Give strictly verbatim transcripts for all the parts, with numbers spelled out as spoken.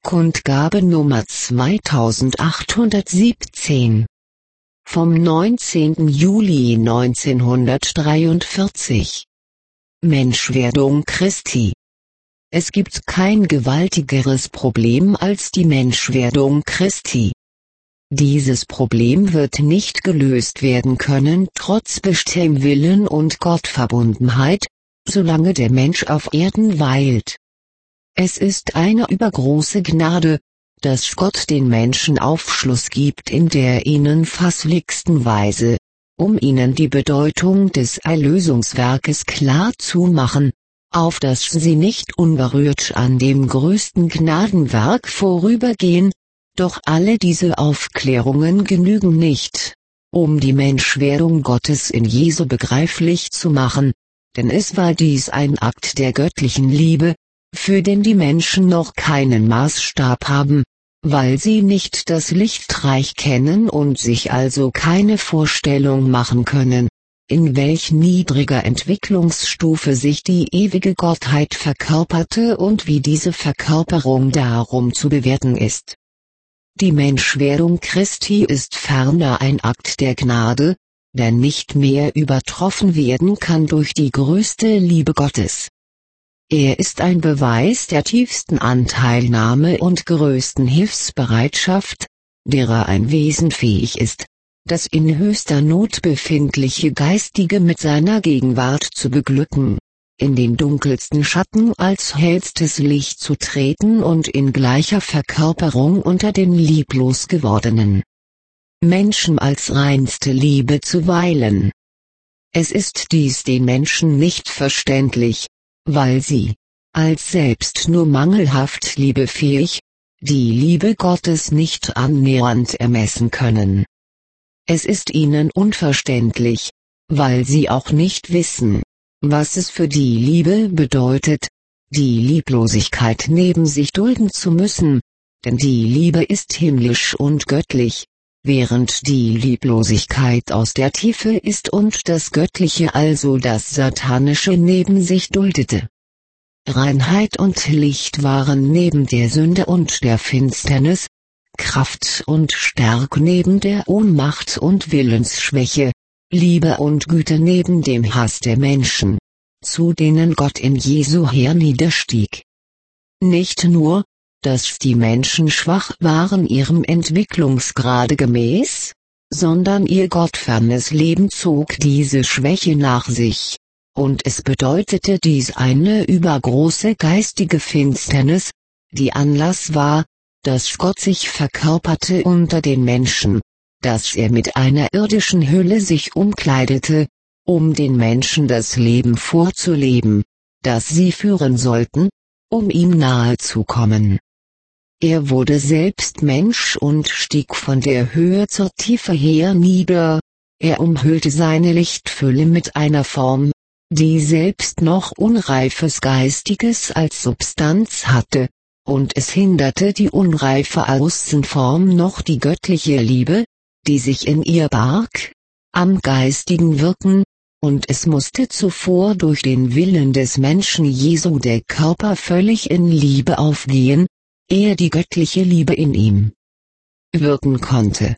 Kundgabe Nummer zweitausendachthundertsiebzehn. Vom neunzehnten Juli neunzehnhundertdreiundvierzig. Menschwerdung Christi. Es gibt kein gewaltigeres Problem als die Menschwerdung Christi. Dieses Problem wird nicht gelöst werden können trotz bestem Willen und Gottverbundenheit, solange der Mensch auf Erden weilt. Es ist eine übergroße Gnade, dass Gott den Menschen Aufschluss gibt in der ihnen fasslichsten Weise, um ihnen die Bedeutung des Erlösungswerkes klar zu machen, auf dass sie nicht unberührt an dem größten Gnadenwerk vorübergehen. Doch alle diese Aufklärungen genügen nicht, um die Menschwerdung Gottes in Jesu begreiflich zu machen, denn es war dies ein Akt der göttlichen Liebe, für den die Menschen noch keinen Maßstab haben, weil sie nicht das Lichtreich kennen und sich also keine Vorstellung machen können, in welch niedriger Entwicklungsstufe sich die ewige Gottheit verkörperte und wie diese Verkörperung darum zu bewerten ist. Die Menschwerdung Christi ist ferner ein Akt der Gnade, der nicht mehr übertroffen werden kann durch die größte Liebe Gottes. Er ist ein Beweis der tiefsten Anteilnahme und größten Hilfsbereitschaft, derer ein Wesen fähig ist, das in höchster Not befindliche Geistige mit seiner Gegenwart zu beglücken, in den dunkelsten Schatten als hellstes Licht zu treten und in gleicher Verkörperung unter den lieblos gewordenen Menschen als reinste Liebe zu weilen. Es ist dies den Menschen nicht verständlich, weil sie, als selbst nur mangelhaft liebefähig, die Liebe Gottes nicht annähernd ermessen können. Es ist ihnen unverständlich, weil sie auch nicht wissen, was es für die Liebe bedeutet, die Lieblosigkeit neben sich dulden zu müssen, denn die Liebe ist himmlisch und göttlich, während die Lieblosigkeit aus der Tiefe ist und das Göttliche also das Satanische neben sich duldete. Reinheit und Licht waren neben der Sünde und der Finsternis, Kraft und Stärke neben der Ohnmacht und Willensschwäche, Liebe und Güte neben dem Hass der Menschen, zu denen Gott in Jesu herniederstieg. Nicht nur, dass die Menschen schwach waren ihrem Entwicklungsgrade gemäß, sondern ihr gottfernes Leben zog diese Schwäche nach sich, und es bedeutete dies eine übergroße geistige Finsternis, die Anlass war, dass Gott sich verkörperte unter den Menschen, dass er mit einer irdischen Hülle sich umkleidete, um den Menschen das Leben vorzuleben, das sie führen sollten, um ihm nahe zu kommen. Er wurde selbst Mensch und stieg von der Höhe zur Tiefe hernieder, er umhüllte seine Lichtfülle mit einer Form, die selbst noch unreifes Geistiges als Substanz hatte, und es hinderte die unreife Außenform noch die göttliche Liebe, die sich in ihr barg, am geistigen Wirken, und es musste zuvor durch den Willen des Menschen Jesu der Körper völlig in Liebe aufgehen, ehe die göttliche Liebe in ihm wirken konnte.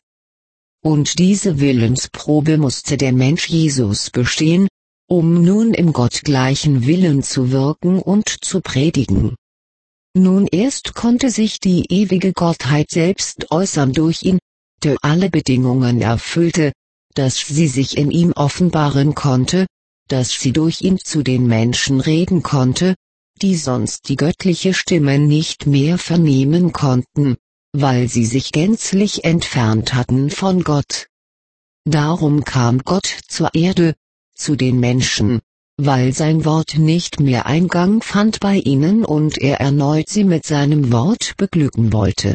Und diese Willensprobe musste der Mensch Jesus bestehen, um nun im gottgleichen Willen zu wirken und zu predigen. Nun erst konnte sich die ewige Gottheit selbst äußern durch ihn, der alle Bedingungen erfüllte, dass sie sich in ihm offenbaren konnte, dass sie durch ihn zu den Menschen reden konnte, die sonst die göttliche Stimme nicht mehr vernehmen konnten, weil sie sich gänzlich entfernt hatten von Gott. Darum kam Gott zur Erde, zu den Menschen, weil sein Wort nicht mehr Eingang fand bei ihnen und er erneut sie mit seinem Wort beglücken wollte.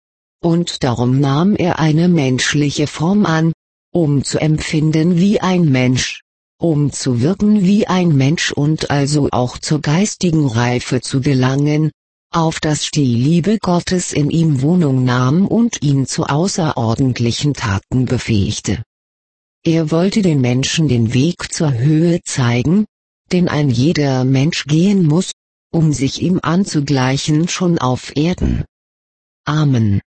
Und darum nahm er eine menschliche Form an, um zu empfinden wie ein Mensch, um zu wirken wie ein Mensch und also auch zur geistigen Reife zu gelangen, auf dass die Liebe Gottes in ihm Wohnung nahm und ihn zu außerordentlichen Taten befähigte. Er wollte den Menschen den Weg zur Höhe zeigen, den ein jeder Mensch gehen muss, um sich ihm anzugleichen schon auf Erden. Amen.